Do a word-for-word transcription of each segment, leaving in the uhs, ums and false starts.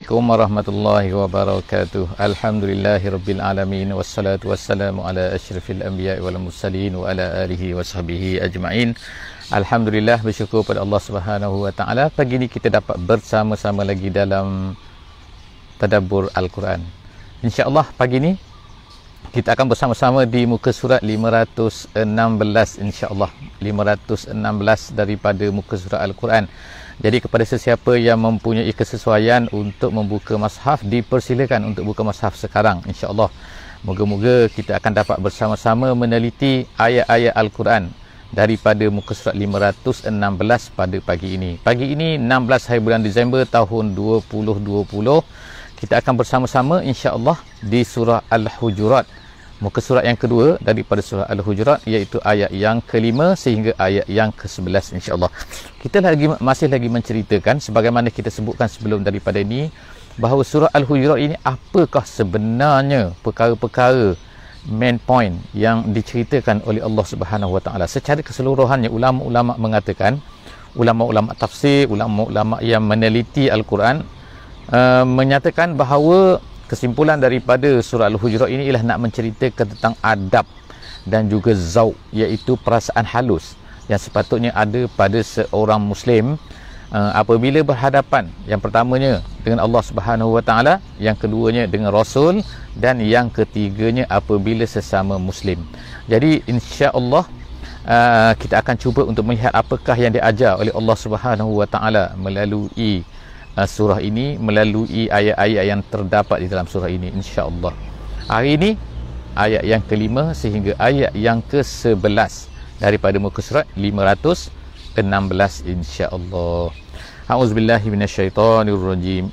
Assalamualaikum warahmatullahi wabarakatuh. Alhamdulillahirabbil alamin wassalatu wassalamu ala asyrafil anbiya'i wal mursalin wa ala alihi washabihi ajma'in. Alhamdulillah, bersyukur pada Allah Subhanahu wa taala, pagi ini kita dapat bersama-sama lagi dalam tadabbur Al-Quran. Insya-Allah pagi ini kita akan bersama-sama di muka surat lima ratus enam belas, insya-Allah lima ratus enam belas daripada muka surat Al-Quran. Jadi kepada sesiapa yang mempunyai kesesuaian untuk membuka mushaf, dipersilakan untuk buka mushaf sekarang, insya-Allah. Moga-moga kita akan dapat bersama-sama meneliti ayat-ayat Al-Quran daripada muka surat lima ratus enam belas pada pagi ini. Pagi ini enam belas hari bulan Disember tahun dua ribu dua puluh. Kita akan bersama-sama insya-Allah di surah Al-Hujurat. Muka surat yang kedua daripada surah Al-Hujurat, iaitu ayat yang kelima sehingga ayat yang ke sebelas, insya-Allah. Kita lagi masih lagi menceritakan sebagaimana kita sebutkan sebelum daripada ini, bahawa surah Al-Hujurat ini apakah sebenarnya perkara-perkara main point yang diceritakan oleh Allah Subhanahu wa taala. Secara keseluruhannya ulama-ulama mengatakan, ulama-ulama tafsir, ulama-ulama yang meneliti Al-Quran uh, menyatakan bahawa kesimpulan daripada surah Al-Hujurat ini ialah nak menceritakan tentang adab dan juga zauq, iaitu perasaan halus yang sepatutnya ada pada seorang Muslim uh, apabila berhadapan, yang pertamanya dengan Allah Subhanahu wa taala, yang keduanya dengan Rasul, dan yang ketiganya apabila sesama Muslim. Jadi insya-Allah uh, kita akan cuba untuk melihat apakah yang diajar oleh Allah Subhanahu wa taala melalui Uh, surah ini, melalui ayat-ayat yang terdapat di dalam surah ini, insya-Allah. Hari ini ayat yang kelima sehingga ayat yang ke sebelas daripada muka surat lima ratus enam belas, insya-Allah. A'udzubillahi minasyaitonirrajim.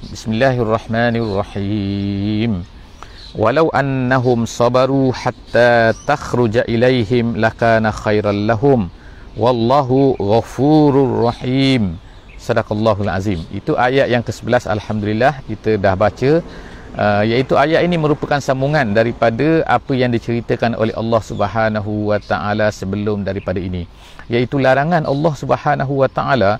Bismillahirrahmanirrahim. Walau annahum sabaru hatta takhruja ilaihim lakana khairal lahum wallahu ghafurur rahim. Sadaqallahul azim. Itu ayat yang ke sebelas. Alhamdulillah kita dah baca, uh, iaitu ayat ini merupakan sambungan daripada apa yang diceritakan oleh Allah Subhanahu wa taala sebelum daripada ini, iaitu larangan Allah Subhanahu wa taala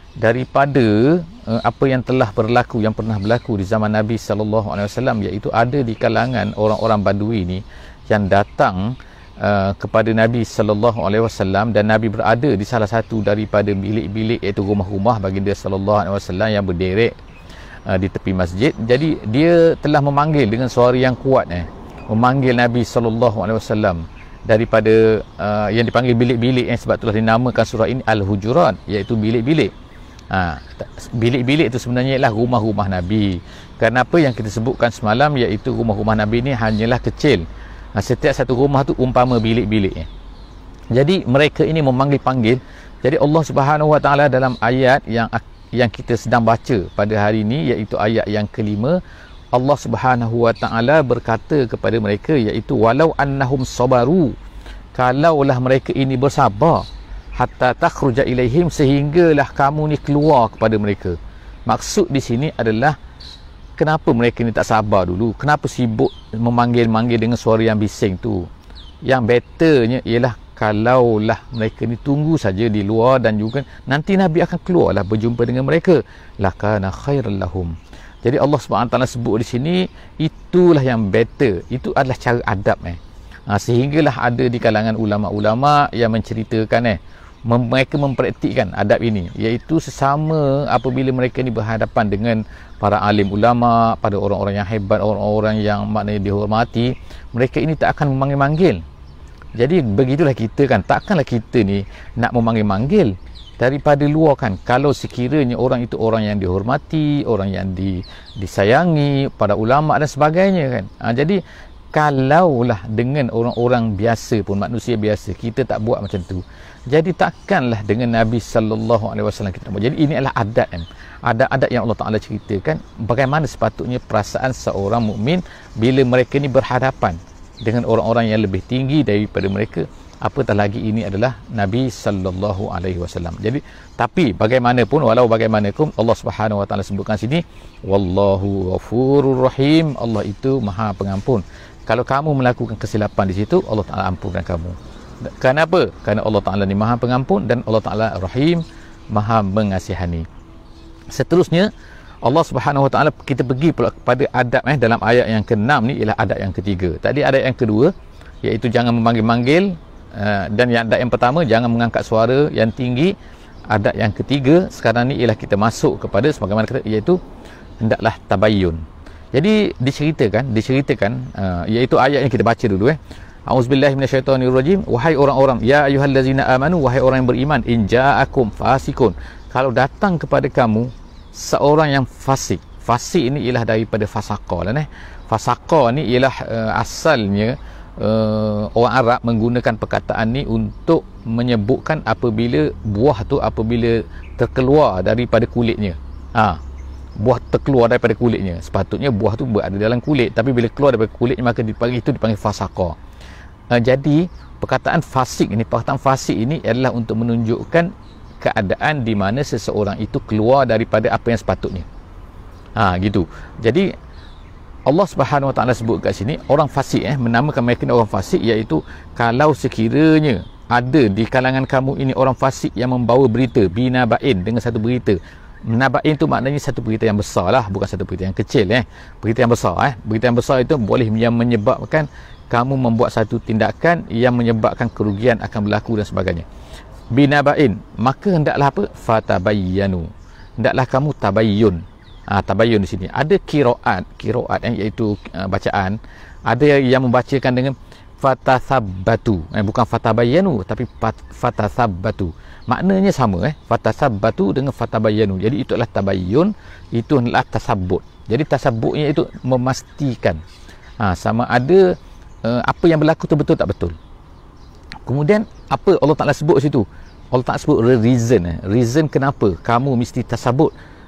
daripada uh, apa yang telah berlaku, yang pernah berlaku di zaman Nabi sallallahu alaihi wasallam, iaitu ada di kalangan orang-orang Badui ini yang datang Uh, kepada Nabi sallallahu alaihi wasallam, dan Nabi berada di salah satu daripada bilik-bilik, iaitu rumah-rumah baginda sallallahu alaihi wasallam yang berderet uh, di tepi masjid. Jadi dia telah memanggil dengan suara yang kuat eh memanggil Nabi sallallahu alaihi wasallam daripada uh, yang dipanggil bilik-bilik, eh sebab itulah dinamakan surah ini Al-Hujurat, iaitu bilik-bilik. Ha, bilik-bilik itu sebenarnya ialah rumah-rumah Nabi. Kenapa yang kita sebutkan semalam, iaitu rumah-rumah Nabi ini hanyalah kecil. Nah, setiap satu rumah tu umpama bilik-biliknya. Jadi mereka ini memanggil-panggil. Jadi Allah Subhanahu wa taala dalam ayat yang yang kita sedang baca pada hari ini, iaitu ayat yang kelima, Allah Subhanahu wa taala berkata kepada mereka, iaitu walau annahum sabaru, kalaulah mereka ini bersabar, hatta takhruja ilaihim, sehinggalah kamu ni keluar kepada mereka. Maksud di sini adalah, kenapa mereka ni tak sabar dulu? Kenapa sibuk memanggil-manggil dengan suara yang bising tu? Yang betternya ialah kalaulah mereka ni tunggu saja di luar, dan juga nanti Nabi akan keluarlah berjumpa dengan mereka, lakana khairal lahum. Jadi Allah Subhanahu taala sebut di sini, itulah yang better. Itu adalah cara adab eh. Ha, sehinggalah ada di kalangan ulama-ulama yang menceritakan eh mereka mempraktikkan adab ini, iaitu sesama apabila mereka ni berhadapan dengan para alim ulama, pada orang-orang yang hebat, orang-orang yang maknanya dihormati, mereka ini tak akan memanggil-manggil. Jadi begitulah kita kan, takkanlah kita ni nak memanggil-manggil daripada luar kan, kalau sekiranya orang itu orang yang dihormati, orang yang di, disayangi, pada ulama dan sebagainya kan. Ha, jadi kalaulah dengan orang-orang biasa pun, manusia biasa, kita tak buat macam tu, jadi takkanlah dengan Nabi sallallahu alaihi wasallam kita buat. Jadi ini adalah adat kan, adat-adat yang Allah Taala ceritakan bagaimana sepatutnya perasaan seorang mukmin bila mereka ni berhadapan dengan orang-orang yang lebih tinggi daripada mereka, apatah lagi ini adalah Nabi sallallahu alaihi wasallam. Jadi tapi bagaimanapun, walau bagaimanapun, Allah Subhanahu wa taala sebutkan sini, wallahu ghafurur rahim, Allah itu Maha Pengampun. Kalau kamu melakukan kesilapan di situ, Allah Taala ampunkan kamu. Kenapa? Kerana Allah Ta'ala ni Maha Pengampun, dan Allah Ta'ala Rahim, Maha Mengasihani. Seterusnya Allah Subhanahu Wa Taala kita pergi pula kepada adab eh dalam ayat yang keenam ni ialah adab yang ketiga. Tadi adab yang kedua iaitu jangan memanggil-manggil, uh, dan yang adab yang pertama jangan mengangkat suara yang tinggi. Adab yang ketiga sekarang ni ialah kita masuk kepada sebagaimana kata iaitu hendaklah tabayyun. Jadi diceritakan diceritakan uh, iaitu ayat yang kita baca dulu eh. Auzubillahi minasyaitonirrajim. Wahai orang-orang, ya ayyuhallazina amanu, wahai orang yang beriman, in ja'akum fasikun, kalau datang kepada kamu seorang yang fasik. Fasik ini ialah daripada fasaqah lah eh. Fasaqah ni ialah uh, asalnya uh, orang Arab menggunakan perkataan ni untuk menyebutkan apabila buah tu apabila terkeluar daripada kulitnya. Ha, buah terkeluar daripada kulitnya. Sepatutnya buah tu berada dalam kulit, tapi bila keluar daripada kulitnya maka dipanggil itu dipanggil fasaqah. Uh, jadi perkataan fasik ini, perkataan fasik ini adalah untuk menunjukkan keadaan di mana seseorang itu keluar daripada apa yang sepatutnya. Ha, gitu. Jadi Allah Subhanahu Wa Taala sebut kat sini orang fasik eh menamakan mereka orang fasik, iaitu kalau sekiranya ada di kalangan kamu ini orang fasik yang membawa berita binabain, dengan satu berita. Nabain tu maknanya satu berita yang besar lah, bukan satu berita yang kecil eh. Berita yang besar eh. Berita yang besar itu boleh yang menyebabkan kamu membuat satu tindakan yang menyebabkan kerugian akan berlaku dan sebagainya. Binabain, maka hendaklah apa? Fatabayyanu, hendaklah kamu tabayyun. Ah, tabayyun di sini ada qiraat, qiraat eh, iaitu uh, bacaan. Ada yang membacakan dengan fatathabbatu, eh, bukan fatabayyanu tapi fatathabbatu. Maknanya sama eh, fatathabbatu dengan fatabayyanu. Jadi itu adalah tabayyun, itu adalah tasabbut. Jadi tasabbutnya itu memastikan ha, sama ada uh, apa yang berlaku tu betul tak betul. Kemudian apa Allah Ta'ala sebut situ? Allah Ta'ala sebut reason eh. Reason kenapa kamu mesti tasabut.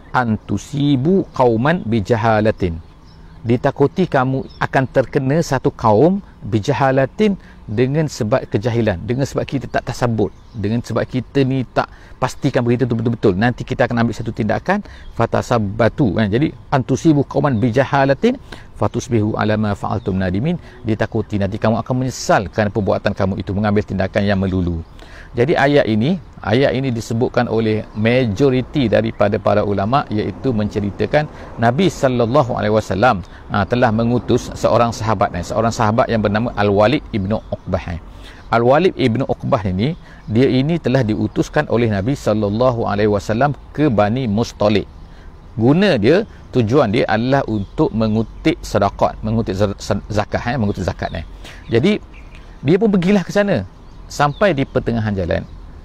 Antusibu qauman bijahalatin, ditakuti kamu akan terkena satu kaum bijahalatin, dengan sebab kejahilan, dengan sebab kita tak tasabut, dengan sebab kita ni tak pastikan berita tu betul-betul, nanti kita akan ambil satu tindakan fatasabbatu eh. Jadi antusibu qauman bijahalatin fatusbihu ala ma fa'altum nadimin, ditakuti nanti kamu akan menyesal kerana perbuatan kamu itu, mengambil tindakan yang melulu. Jadi ayat ini ayat ini disebutkan oleh majoriti daripada para ulama, iaitu menceritakan Nabi sallallahu alaihi wasallam telah mengutus seorang sahabat eh, seorang sahabat yang bernama Al-Walid ibnu Uqbah. Eh. Al-Walid ibnu Uqbah ini dia ini telah diutuskan oleh Nabi sallallahu alaihi wasallam ke Bani Mustalik. Guna dia, tujuan dia adalah untuk mengutip sedekah, mengutip zakat eh, mengutip zakat eh. Jadi dia pun pergilah ke sana. Sampai di pertengahan jalan,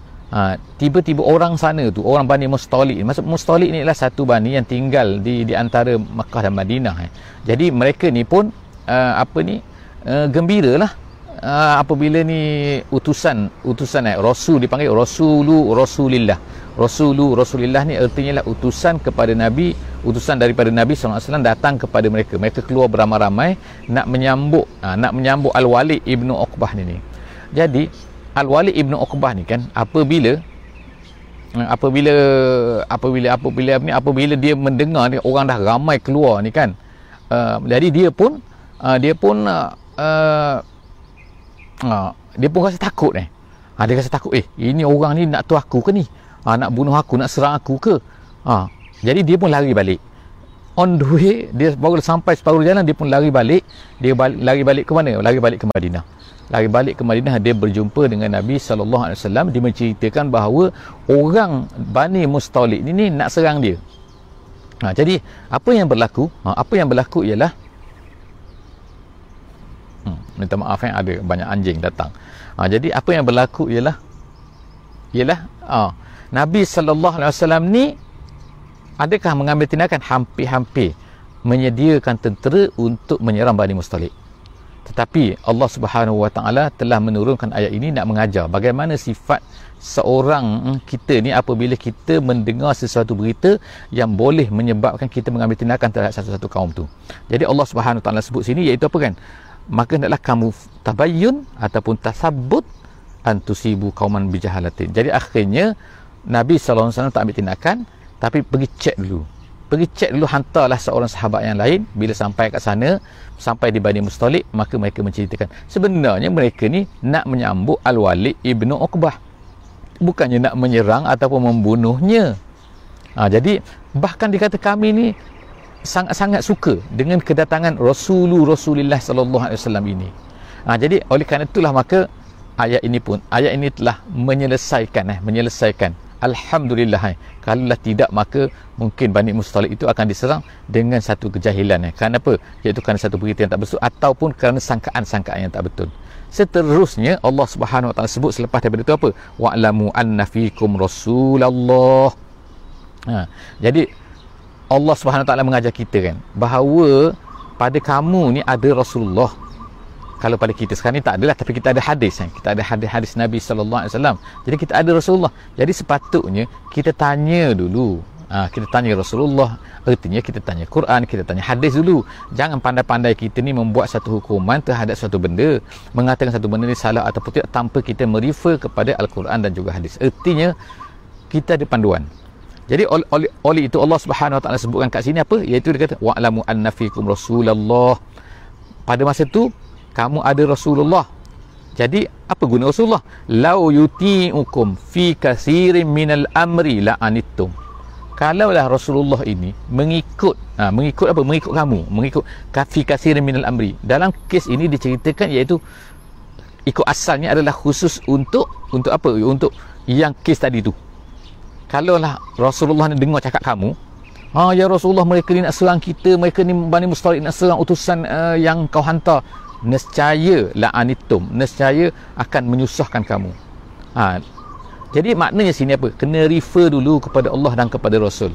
ha, tiba-tiba orang sana tu, orang Bani Mustalik. Maksud Mustalik ni adalah satu bani yang tinggal di di antara Makkah dan Madinah. Eh. Jadi mereka ni pun uh, apa ni uh, gembiralah uh, apabila ni utusan utusan eh, Rasul dipanggil Rasulu Rasulillah. Rasulu Rasulillah ni artinya lah utusan kepada Nabi, utusan daripada Nabi sallallahu alaihi wasallam datang kepada mereka. Mereka keluar beramai-ramai nak menyambut uh, nak menyambut Al-Walid ibnu Uqbah ni. ni. Jadi Al-Walid ibnu Uqbah ni kan apabila apabila apabila apabila ni apabila dia mendengar ni orang dah ramai keluar ni kan, uh, jadi dia pun uh, dia pun uh, uh, dia pun rasa takut eh. Ha, dia rasa takut, eh ini orang ni nak tu aku ke ni? Ha, nak bunuh aku, nak serang aku ke? Ha, jadi dia pun lari balik. On the way, dia baru sampai separuh jalan, dia pun lari balik. Dia balik, lari balik ke mana? Lari balik ke Madinah. Lari balik ke Madinah, dia berjumpa dengan Nabi sallallahu alaihi wasallam. Dia menceritakan bahawa orang Bani Mustalik ni, ni nak serang dia. Ha, jadi apa yang berlaku? Ha, apa yang berlaku ialah hmm, minta maaf eh, ada banyak anjing datang. Ha, jadi apa yang berlaku ialah ialah ha, Nabi sallallahu alaihi wasallam ni adakah mengambil tindakan? Hampir-hampir menyediakan tentera untuk menyerang Bani Mustalik. Tetapi Allah Subhanahu Wa Taala telah menurunkan ayat ini nak mengajar bagaimana sifat seorang kita ni apabila kita mendengar sesuatu berita yang boleh menyebabkan kita mengambil tindakan terhadap satu-satu kaum tu. Jadi Allah Subhanahu Wa Taala sebut sini iaitu apa kan? Maka hendaklah kamu tabayyun ataupun tasabbut antusibu qauman bijahalatin. Jadi akhirnya Nabi sallallahu alaihi wasallam tak ambil tindakan, tapi pergi cek dulu. Pergi cek dulu, hantarlah seorang sahabat yang lain. Bila sampai kat sana, sampai di Bani Mustalik, maka mereka menceritakan sebenarnya mereka ni nak menyambut Al-Walid ibnu Uqbah, bukannya nak menyerang ataupun membunuhnya. Ha, jadi bahkan dikata kami ni sangat-sangat suka dengan kedatangan Rasulullah Rasulullah sallallahu alaihi wasallam ini. Ha, jadi oleh kerana itulah maka ayat ini pun ayat ini telah menyelesaikan eh menyelesaikan alhamdulillah. Eh. Kalaulah tidak maka mungkin Bani Mustalik itu akan diserang dengan satu kejahilan eh. Kerana apa? Iaitu kerana satu berita yang tak betul ataupun kerana sangkaan-sangkaan yang tak betul. Seterusnya Allah Subhanahu wa taala sebut selepas daripada itu apa? Wa'lamu anna fikum Rasulullah. Ha, jadi Allah Subhanahu wa taala mengajar kita kan bahawa pada kamu ni ada Rasulullah. Kalau pada kita sekarang ni tak adalah, tapi kita ada hadis kan? Kita ada hadis-hadis Nabi sallallahu alaihi wasallam. Jadi kita ada Rasulullah. Jadi sepatutnya kita tanya dulu. Ha, kita tanya Rasulullah, artinya kita tanya Quran, kita tanya hadis dulu. Jangan pandai-pandai kita ni membuat satu hukuman terhadap satu benda, mengatakan satu benda ni salah ataupun tidak tanpa kita merefer kepada Al-Quran dan juga hadis. Artinya kita ada panduan. Jadi oleh, oleh, oleh itu Allah Subhanahu wa taala sebutkan kat sini apa? Iaitu dia kata wa'lamu anna fikum Rasulullah. Pada masa tu kamu ada Rasulullah. Jadi apa guna Rasulullah? Lau yuti'ukum fi katsirin minal amri la'anittum. Kalaulah Rasulullah ini mengikut ha, mengikut apa? Mengikut kamu, mengikut fi katsirin minal amri. Dalam kes ini diceritakan iaitu ikut asalnya adalah khusus untuk untuk apa? Untuk yang kes tadi tu. Kalaulah Rasulullah ni dengar cakap kamu, ha, ya Rasulullah mereka ni nak serang kita, mereka ni Bani Mustalik nak serang utusan uh, yang kau hantar, nescaya la'anitum, nescaya akan menyusahkan kamu. Ha, jadi maknanya sini apa? Kena refer dulu kepada Allah dan kepada Rasul.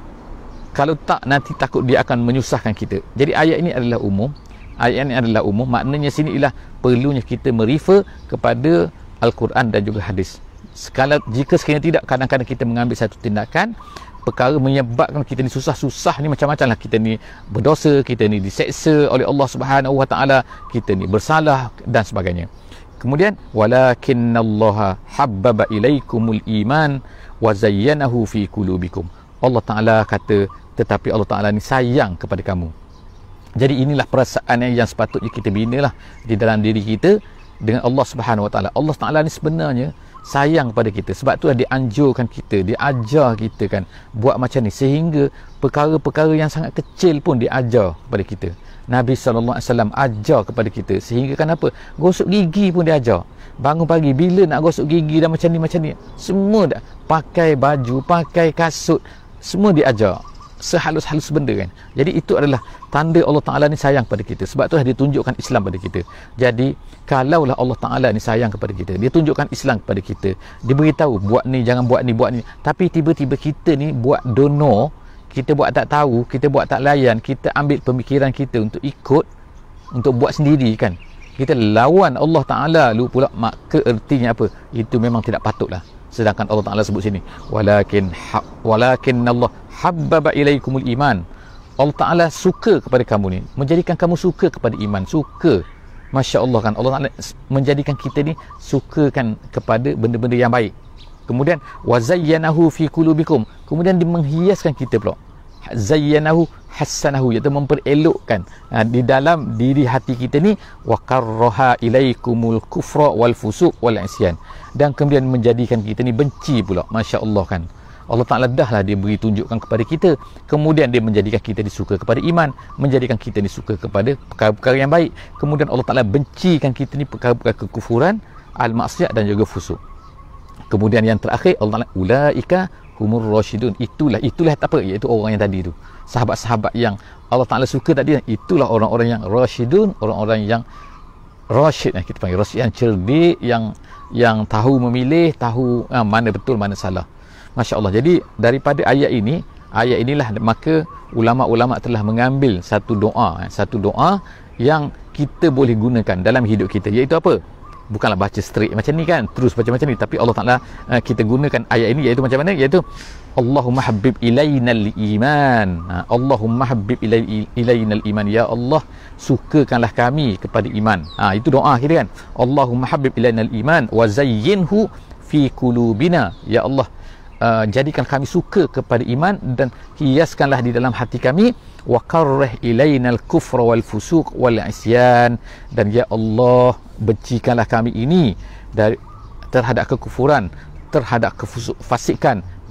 Kalau tak nanti takut dia akan menyusahkan kita. Jadi ayat ini adalah umum. Ayat ini adalah umum. Maknanya sini ialah perlunya kita merefer kepada Al-Quran dan juga hadis. Sekala jika sekiranya tidak, kadang-kadang kita mengambil satu tindakan perkara menyebabkan kita ni susah-susah ni macam-macam lah, kita ni berdosa, kita ni diseksa oleh Allah Subhanahu wa taala, kita ni bersalah dan sebagainya. Kemudian walakinallaha habbaba ilaikumul iman wa zayyanahu fi qulubikum. Allah Taala kata tetapi Allah Taala ni sayang kepada kamu. Jadi inilah perasaan yang sepatutnya kita binalah di dalam diri kita dengan Allah Subhanahu wa taala. Allah Taala ni sebenarnya sayang kepada kita. Sebab tu dia anjurkan kita, dia ajar kita kan buat macam ni, sehingga perkara-perkara yang sangat kecil pun dia ajar kepada kita. Nabi sallallahu alaihi wasallam ajar kepada kita, sehingga kan apa, gosok gigi pun dia ajar. Bangun pagi bila nak gosok gigi dan macam ni macam ni, semua dah pakai baju, pakai kasut, semua dia ajar sehalus-halus benda kan. Jadi itu adalah tanda Allah Ta'ala ni sayang pada kita. Sebab tu dia tunjukkan Islam pada kita. Jadi kalaulah Allah Ta'ala ni sayang kepada kita, dia tunjukkan Islam kepada kita, dia beritahu buat ni, jangan buat ni, buat ni, tapi tiba-tiba kita ni buat dono, kita buat tak tahu, kita buat tak layan, kita ambil pemikiran kita untuk ikut, untuk buat sendiri kan, kita lawan Allah Ta'ala lu pula, maka ertinya apa? Itu memang tidak patutlah. Sedangkan Allah Ta'ala sebut sini walakin ha, walakin Allah habbaba ilaikumul iman. Allah Ta'ala suka kepada kamu ni, menjadikan kamu suka kepada iman, suka. Masya Allah kan, Allah Ta'ala menjadikan kita ni sukakan kepada benda-benda yang baik. Kemudian wazayyanahu fi qulubikum, kemudian dia menghiaskan kita pula. Zayyanahu hassanahu, iaitu memperelokkan ha, di dalam diri hati kita ni. Wa karraha ilaikumul kufra wal fusuq wal isyan, dan kemudian menjadikan kita ni benci pula. Masya Allah kan, Allah Ta'ala dahlah dia beri tunjukkan kepada kita, kemudian dia menjadikan kita disuka kepada iman, menjadikan kita disuka kepada perkara-perkara yang baik. Kemudian Allah Ta'ala bencikan kita ni perkara-perkara kekufuran, al-maksiat dan juga fusuk. Kemudian yang terakhir Allah Ta'ala ulaika humur rasyidun, itulah itulah apa, iaitu orang yang tadi tu, sahabat-sahabat yang Allah Ta'ala suka tadi, itulah orang-orang yang rasyidun, orang-orang yang rasyid, kita panggil rasyid, yang cerdik, yang yang tahu memilih, tahu ha, mana betul mana salah. Masya Allah. Jadi daripada ayat ini, ayat inilah maka ulama-ulama telah mengambil satu doa, satu doa yang kita boleh gunakan dalam hidup kita, iaitu apa? Bukanlah baca straight macam ni kan, terus baca macam ni, tapi Allah Ta'ala uh, kita gunakan ayat ini, iaitu macam mana? Iaitu Allahumma habib ilainal iman. Ha, Allahumma habib ilai, ilainal iman, ya Allah sukakanlah kami kepada iman. Ha, itu doa kita kan. Allahumma habib ilainal iman wa zayyinhu fi qulubina, ya Allah Uh, jadikan kami suka kepada iman dan hiaskanlah di dalam hati kami. Wa karrih ilainal kufra wal fusuq wal isyan, dan ya Allah bencikanlah kami ini dari terhadap kekufuran, terhadap kefasikan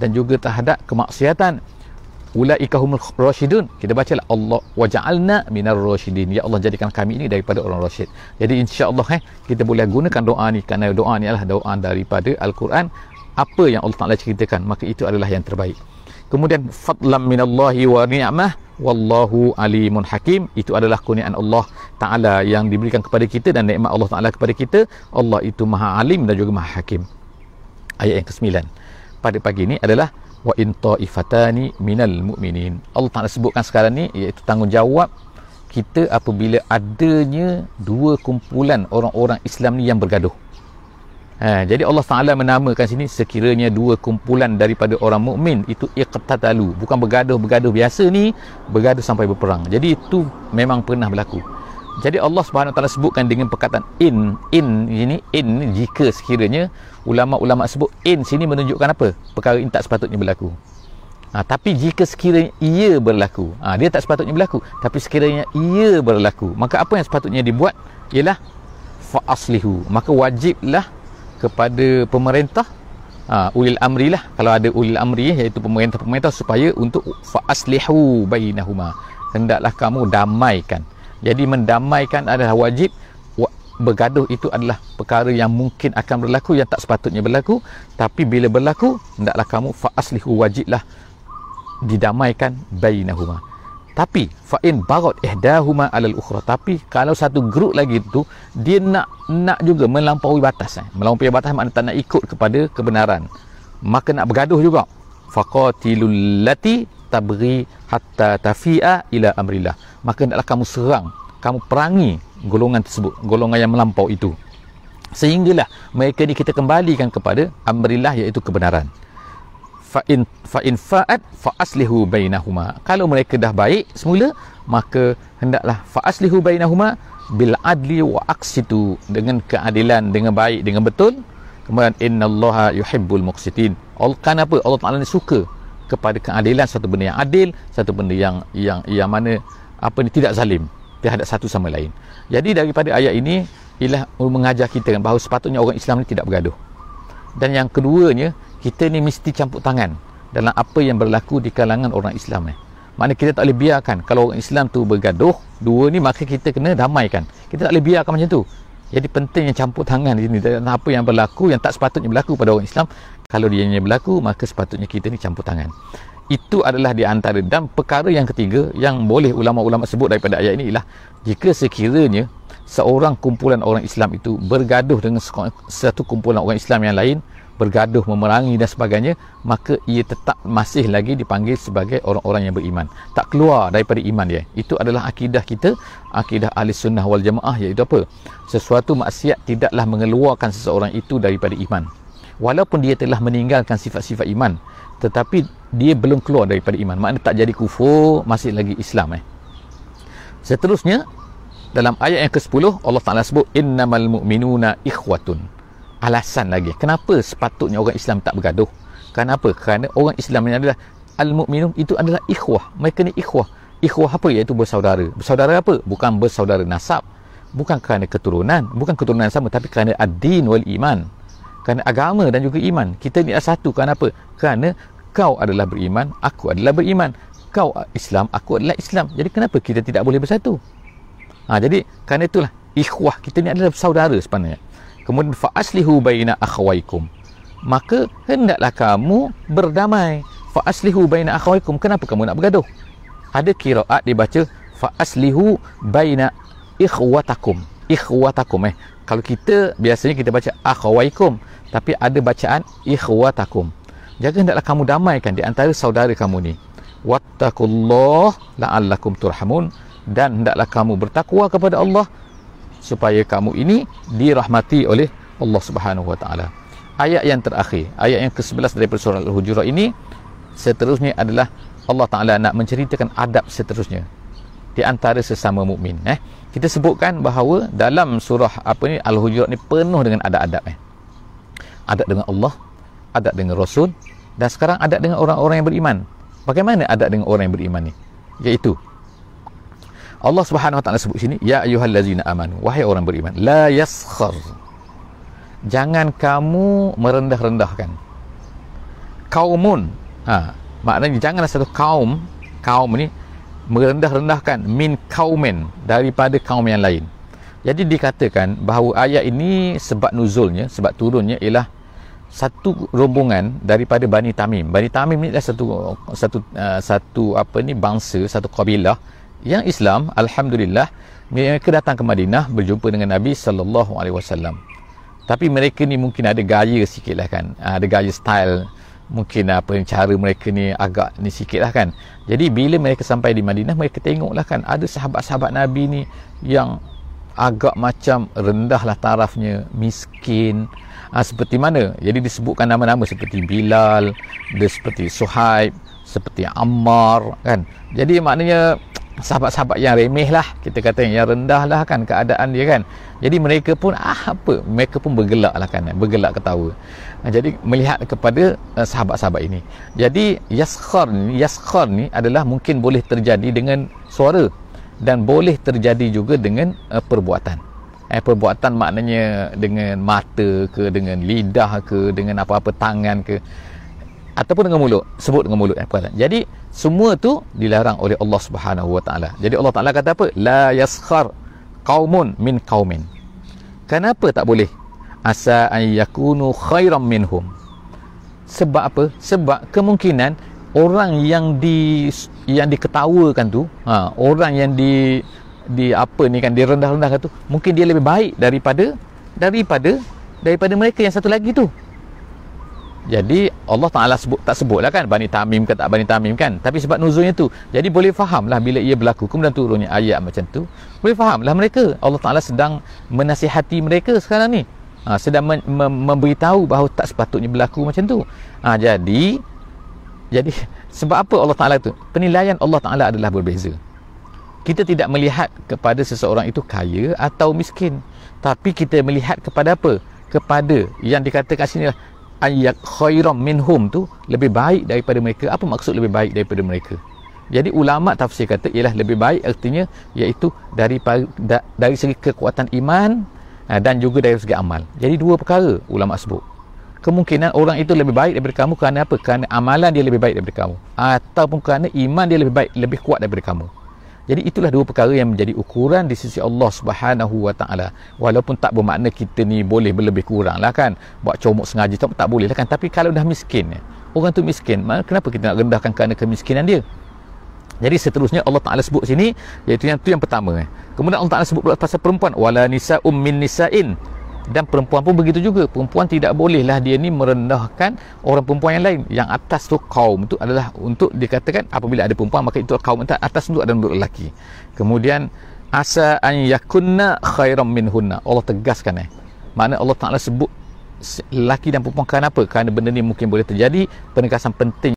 dan juga terhadap kemaksiatan. Ulaika humul rasyidun. Kita bacalah Allah waja'alna minar rasyidin. Ya Allah, jadikan kami ini daripada orang rasyid. Jadi insya-Allah eh kita boleh gunakan doa ni, kerana doa ni adalah doa daripada Al-Quran. Apa yang Allah Taala ceritakan, maka itu adalah yang terbaik. Kemudian fadlan minallahi wa ni'mah wallahu alimun hakim. Itu adalah kurniaan Allah Taala yang diberikan kepada kita, dan nikmat Allah Taala kepada kita. Allah itu Maha Alim dan juga Maha Hakim. Ayat yang kesembilan pada pagi ini adalah wa in ta'ifatani minal mu'minin. Allah Taala sebutkan sekarang ni, iaitu tanggungjawab kita apabila adanya dua kumpulan orang-orang Islam ni yang bergaduh. Ha, jadi Allah Taala menamakan sini sekiranya dua kumpulan daripada orang mukmin itu iqtatalu, bukan bergaduh-bergaduh biasa ni, bergaduh sampai berperang. Jadi itu memang pernah berlaku. Jadi Allah Subhanahu Wa Taala sebutkan dengan perkataan in. In ini, in jika sekiranya, ulama-ulama sebut in sini menunjukkan apa? Perkara ini tak sepatutnya berlaku. Ha, tapi jika sekiranya ia berlaku, ha, dia tak sepatutnya berlaku, tapi sekiranya ia berlaku, maka apa yang sepatutnya dibuat ialah fa aslihu. Maka wajiblah kepada pemerintah, ha, ulil amri lah, kalau ada ulil amri iaitu pemerintah-pemerintah, supaya untuk fa aslihu bainahuma, hendaklah kamu damaikan. Jadi mendamaikan adalah wajib. Bergaduh itu adalah perkara yang mungkin akan berlaku, yang tak sepatutnya berlaku. Tapi bila berlaku, hendaklah kamu fa aslihu, wajiblah didamaikan bainahuma. Tapi fa in barat ihdahuma alal ukhra, tapi kalau satu grup lagi tu dia nak nak juga melampaui batas, eh. melampaui batas maknanya tak nak ikut kepada kebenaran, maka nak bergaduh juga. Faqatilul lati tabghi hatta tafi'a ila amrillah, maka hendaklah kamu serang, kamu perangi golongan tersebut, golongan yang melampau itu, sehinggalah mereka ni kita kembalikan kepada amrillah, iaitu kebenaran. Fa in fa in fa'at fa aslihu bainahuma, kalau mereka dah baik semula, maka hendaklah fa aslihu bainahuma bil adli wa aqsitu, dengan keadilan, dengan baik, dengan betul. Kemudian innallaha yuhibbul muqsitin. Allah, kenapa Allah Taala ni suka kepada keadilan, satu benda yang adil, satu benda yang yang yang mana apa ni tidak zalim terhadap satu sama lain. Jadi daripada ayat ini ialah mengajar kita bahawa sepatutnya orang Islam ni tidak bergaduh. Dan yang keduanya, kita ni mesti campur tangan dalam apa yang berlaku di kalangan orang Islam ni. Maknanya kita tak boleh biarkan kalau orang Islam tu bergaduh dua ni, maka kita kena damaikan. Kita tak boleh biarkan macam tu. Jadi pentingnya campur tangan di sini dalam apa yang berlaku yang tak sepatutnya berlaku pada orang Islam. Kalau dia yang berlaku, maka sepatutnya kita ni campur tangan. Itu adalah di antara. Dan perkara yang ketiga yang boleh ulama-ulama sebut daripada ayat ini ialah jika sekiranya seorang kumpulan orang Islam itu bergaduh dengan satu kumpulan orang Islam yang lain, bergaduh, memerangi dan sebagainya, maka ia tetap masih lagi dipanggil sebagai orang-orang yang beriman, tak keluar daripada iman dia. Itu adalah akidah kita, akidah ahli sunnah wal jamaah, iaitu apa? Sesuatu maksiat tidaklah mengeluarkan seseorang itu daripada iman, walaupun dia telah meninggalkan sifat-sifat iman, tetapi dia belum keluar daripada iman, maknanya tak jadi kufur, masih lagi Islam. eh. Seterusnya dalam ayat yang kesepuluh Allah Ta'ala sebut innamal mu'minuna ikhwatun. Alasan lagi kenapa sepatutnya orang Islam tak bergaduh. Kenapa? Kerana orang Islam ini adalah al-mu'minun, itu adalah ikhwah. Mereka ni ikhwah. Ikhwah apa? Iaitu bersaudara. Bersaudara apa? Bukan bersaudara nasab, bukan kerana keturunan, bukan keturunan sama, tapi kerana ad-din wal iman, kerana agama dan juga iman. Kita ni adalah satu. Kerana apa? Kerana kau adalah beriman, aku adalah beriman. Kau Islam, aku adalah Islam. Jadi kenapa kita tidak boleh bersatu? Ha, jadi kerana itulah ikhwah, kita ni adalah saudara sebenarnya. Kemudian fa aslihu baina akhawaikum, maka hendaklah kamu berdamai. Fa aslihu baina akhawaikum, kenapa kamu nak bergaduh? Ada qiraat dibaca fa aslihu baina ikhwatakum. Ikhwatakum eh kalau kita biasanya kita baca akhawaikum, tapi ada bacaan ikhwatakum. Jaga hendaklah kamu damaikan di antara saudara kamu ni. Wattaqullah la'allakum turhamun, dan hendaklah kamu bertakwa kepada Allah supaya kamu ini dirahmati oleh Allah Subhanahu Wa Taala. Ayat yang terakhir, ayat yang kesebelas daripada surah Al-Hujurat ini, seterusnya adalah Allah Taala nak menceritakan adab seterusnya di antara sesama mukmin. Eh, kita sebutkan bahawa dalam surah apa ni Al-Hujurat ni penuh dengan adab-adab. Eh, adab dengan Allah, adab dengan Rasul, dan sekarang adab dengan orang-orang yang beriman. Bagaimana adab dengan orang yang beriman ni? Iaitu Allah Subhanahu Wa Taala sebut sini, ya ayyuhallazina amanu, wahai orang beriman, la yaskhar, jangan kamu merendah-rendahkan, kaumun, ha, maknanya janganlah satu kaum, kaum ni merendah-rendahkan min kaumen, daripada kaum yang lain. Jadi dikatakan bahawa ayat ini sebab nuzulnya, sebab turunnya ialah satu rombongan daripada Bani Tamim. Bani Tamim ni adalah satu satu uh, satu apa ni bangsa, satu kabilah yang Islam. Alhamdulillah mereka datang ke Madinah berjumpa dengan Nabi sallallahu alaihi wasallam. Tapi mereka ni mungkin ada gaya sikitlah kan, ada gaya style, mungkin apa cara mereka ni agak ni sikitlah kan. Jadi bila mereka sampai di Madinah, mereka tengoklah kan ada sahabat-sahabat Nabi ni yang agak macam rendahlah tarafnya, miskin. Ha, seperti mana? Jadi disebutkan nama-nama seperti Bilal, dia seperti Suhaib, seperti Ammar kan. Jadi maknanya sahabat-sahabat yang remeh lah, kita kata yang rendah lah kan keadaan dia kan. Jadi mereka pun ah apa, mereka pun bergelak lah kan, bergelak ketawa. Ha, jadi melihat kepada uh, sahabat-sahabat ini. Jadi yaskhar ni, yaskhar ni adalah mungkin boleh terjadi dengan suara dan boleh terjadi juga dengan uh, perbuatan. Eh, perbuatan maknanya dengan mata ke, dengan lidah ke, dengan apa-apa tangan ke, ataupun dengan mulut, sebut dengan mulut. Eh, jadi semua tu dilarang oleh Allah Subhanahu Wa Taala. Jadi Allah Taala kata apa? La yaskhar qaumun min qaumin. Kenapa tak boleh? Asa an yakunu khairam minhum. Sebab apa? Sebab kemungkinan orang yang di yang diketawakan tu, ha, orang yang di di apa ni kan, direndah-rendahkan tu, mungkin dia lebih baik daripada daripada daripada mereka yang satu lagi tu. Jadi Allah Ta'ala sebut, tak sebutlah kan Bani Tamim ke tak Bani Tamim kan, tapi sebab nuzulnya tu, jadi boleh fahamlah bila ia berlaku, kemudian turunnya ayat macam tu, boleh fahamlah mereka. Allah Ta'ala sedang menasihati mereka sekarang ni, ha, sedang mem- mem- memberitahu bahawa tak sepatutnya berlaku macam tu. Ha, jadi jadi sebab apa Allah Ta'ala tu, penilaian Allah Ta'ala adalah berbeza. Kita tidak melihat kepada seseorang itu kaya atau miskin, tapi kita melihat kepada apa? Kepada yang dikatakan sini lah ayat khairam minhum tu, lebih baik daripada mereka. Apa maksud lebih baik daripada mereka? Jadi ulama tafsir kata ialah lebih baik artinya iaitu dari da, dari segi kekuatan iman dan juga dari segi amal. Jadi dua perkara ulama sebut. Kemungkinan orang itu lebih baik daripada kamu kerana apa? Kerana amalan dia lebih baik daripada kamu, ataupun kerana iman dia lebih baik, lebih kuat daripada kamu. Jadi itulah dua perkara yang menjadi ukuran di sisi Allah Subhanahu Wa Taala. Walaupun tak bermakna kita ni boleh berlebih kurang lah kan, buat comok sengaja tak, tak boleh lah kan. Tapi kalau dah miskin, orang tu miskin, kenapa kita nak rendahkan kerana kemiskinan dia? Jadi seterusnya Allah Ta'ala sebut sini, iaitu yang tu yang pertama. Kemudian Allah Ta'ala sebut pula pasal perempuan, wala nisa'um min nisa'in. Dan perempuan pun begitu juga. Perempuan tidak bolehlah dia ni merendahkan orang perempuan yang lain. Yang atas tu kaum tu adalah untuk dikatakan apabila ada perempuan, maka itu kaum atas tu adalah untuk lelaki. Kemudian asa an yakunna khairam minhunna. Allah tegaskan eh. Makna Allah Ta'ala sebut lelaki dan perempuan kenapa? Kerana benda ni mungkin boleh terjadi. Penegasan penting.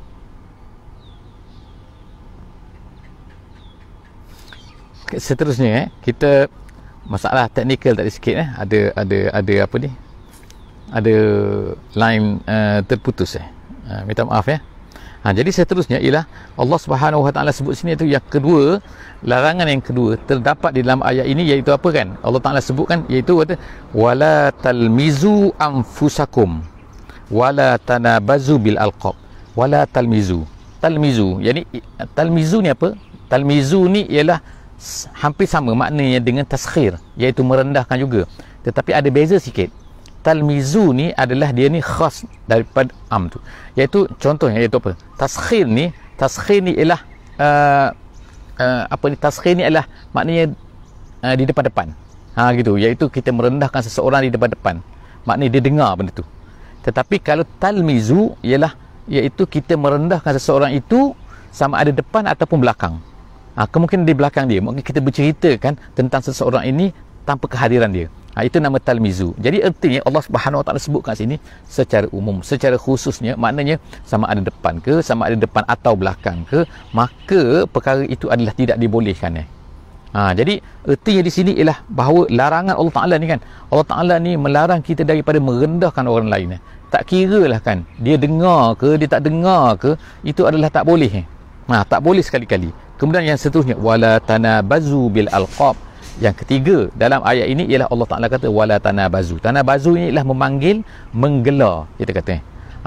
Seterusnya eh, kita masalah teknikal tadi sikit eh, ada ada ada apa ni, ada line uh, terputus eh, uh, minta maaf ya. Ha, jadi seterusnya ialah Allah Subhanahu Wa Taala sebut sini, itu yang kedua, larangan yang kedua terdapat di dalam ayat ini, iaitu apa kan? Allah Taala sebutkan, iaitu kata wala talmizu anfusakum wala tanabazu bil alqab. Wala talmizu, talmizu, yani talmizu ni apa? Talmizu ni ialah hampir sama maknanya dengan taskhir, iaitu merendahkan juga, tetapi ada beza sikit. Talmizu ni adalah dia ni khas daripada am tu, iaitu contohnya iaitu apa? Taskhir ni, taskhir ni ialah uh, uh, apa ni, taskhir ni adalah maknanya uh, di depan-depan, ha gitu, iaitu kita merendahkan seseorang di depan-depan, maknanya dia dengar benda tu. Tetapi kalau talmizu ialah iaitu kita merendahkan seseorang itu sama ada depan ataupun belakang. Ha, kemungkinan di belakang dia, mungkin kita berceritakan tentang seseorang ini tanpa kehadiran dia. Ha, itu nama talmizu. Jadi artinya Allah Subhanahu Wa Taala sebutkan sini secara umum, secara khususnya maknanya sama ada depan ke, sama ada depan atau belakang ke, maka perkara itu adalah tidak dibolehkan eh. Ha, jadi artinya di sini ialah bahawa larangan Allah Taala ni kan, Allah Taala ni melarang kita daripada merendahkan orang lain eh. Tak kira lah kan, dia dengar ke, dia tak dengar ke, itu adalah tak boleh eh. Ha, tak boleh sekali-kali. Kemudian yang seterusnya wala tanabazu bil alqab. Yang ketiga dalam ayat ini ialah Allah Taala kata wala tanabazu. Tanabazu ni ialah memanggil, menggelar, kita kata.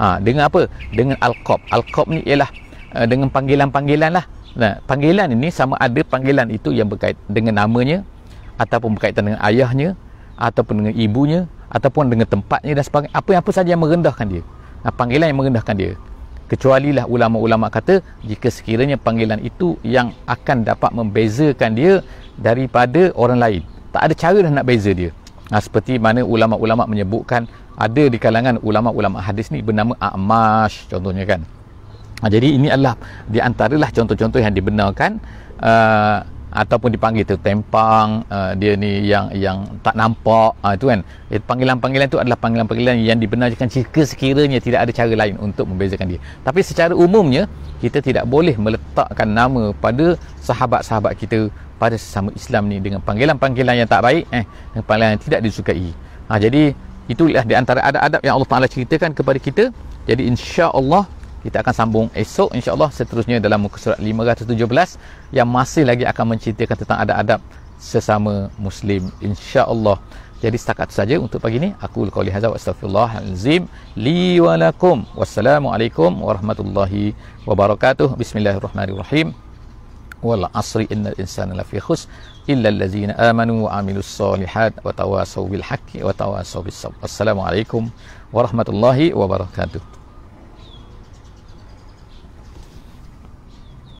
Ha, dengan apa? Dengan alqab. Alqab ni ialah uh, dengan panggilan-panggilan lah. Nah, panggilan ini sama ada panggilan itu yang berkait dengan namanya, ataupun berkaitan dengan ayahnya, ataupun dengan ibunya, ataupun dengan tempatnya dan sebagainya. Apa apa saja yang merendahkan dia. Nah, panggilan yang merendahkan dia. Kecualilah ulama-ulama kata jika sekiranya panggilan itu yang akan dapat membezakan dia daripada orang lain. Tak ada cara dah nak beza dia. Nah, seperti mana ulama-ulama menyebutkan, ada di kalangan ulama-ulama hadis ni bernama A'mash contohnya kan. Ha, jadi ini adalah di antaralah contoh-contoh yang dibenarkan uh, ataupun dipanggil tu tempang, uh, dia ni yang yang tak nampak, uh, itu kan. Eh, panggilan-panggilan itu adalah panggilan-panggilan yang dibenarkan jika sekiranya tidak ada cara lain untuk membezakan dia. Tapi secara umumnya kita tidak boleh meletakkan nama pada sahabat-sahabat kita, pada sesama Islam ni dengan panggilan-panggilan yang tak baik, eh dengan panggilan yang tidak disukai. Ha, jadi itulah di antara adab-adab yang Allah Taala ceritakan kepada kita. Jadi insya-Allah kita akan sambung esok insya-Allah seterusnya dalam muka surat lima ratus tujuh belas yang masih lagi akan menceritakan tentang adab-adab sesama muslim insya-Allah. Jadi setakat saja untuk pagi ni. Aku qauli hadza wa astaghfirullahalazim li wa lakum. Wassalamualaikum warahmatullahi wabarakatuh. Bismillahirrahmanirrahim. Wal asri innal insana lafi khusr illa allazina amanu wa amilus solihat wa tawasaw bil haqqi wa tawasaw bis sabr. Wassalamualaikum warahmatullahi wabarakatuh.